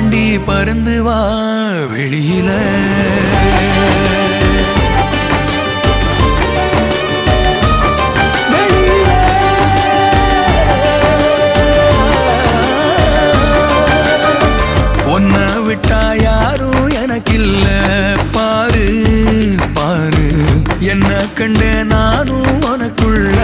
தாண்டி பறந்து வா வெளியில. உன்னை விட்டா யாரும் எனக்கில்ல பாரு பாரு, என்ன கண்ட நானும் உனக்குள்ள.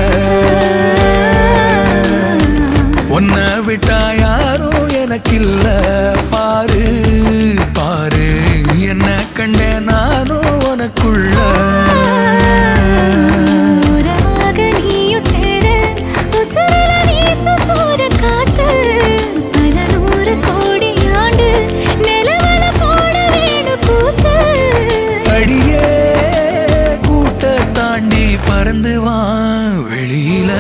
உன்னை விட்டா யாரும் எனக்கில்ல பாரு பாரு, என்ன கண்ட நானும் உனக்குள்ள. அடியே கூட்ட தாண்டி பறந்து வா வெளியில.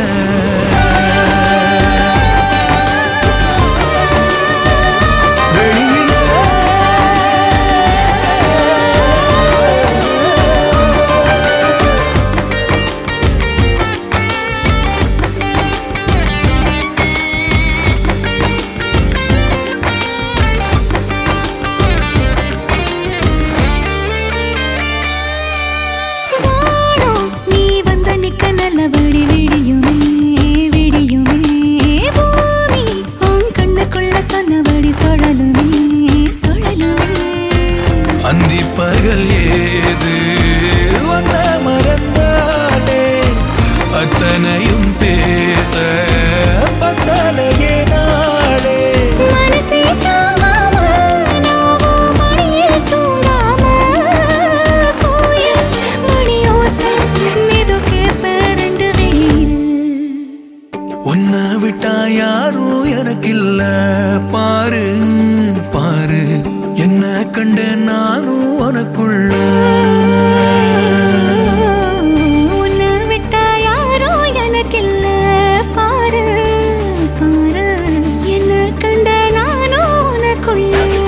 அந்தி பகல் ஏது வந்த மறந்தானே, அத்தனையும் பேச பத்தனையே நாளே. மனசே தாங்காம நாவோ மணியில் தூங்காம, கோயில் மணியோசை மெதுக்கே பரண்டு வெளியில். உன்னை விட்டா யாரும் எனக்கில்ல பாரு பாரு, என்ன கண்ட நானும் உனக்குள்ள. உன்னை விட்டா யாரோ எனக்கில்ல பாரு பாரு, என்ன கண்ட நானும் உனக்குள்ள.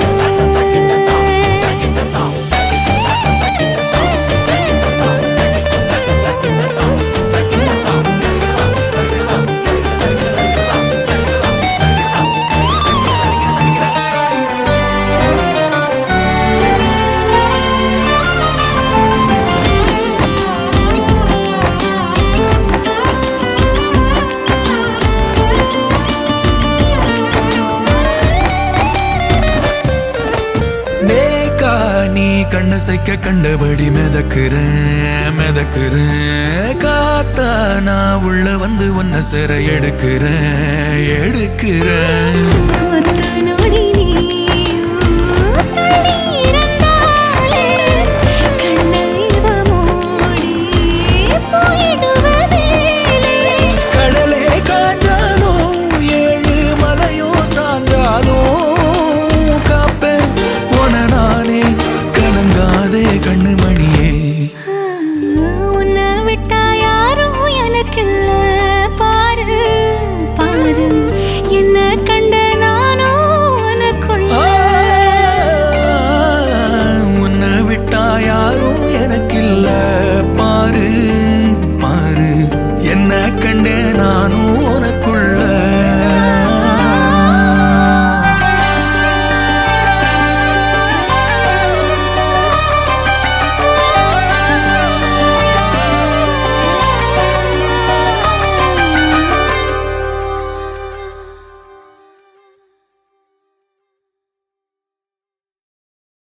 நீ கண்ண சைக்க கண்டபடி மிதக்குறேன் மிதக்குறேன், காத்தா நான் உள்ள வந்து உன்னை சிறை எடுக்கிறேன் எடுக்கிறேன்.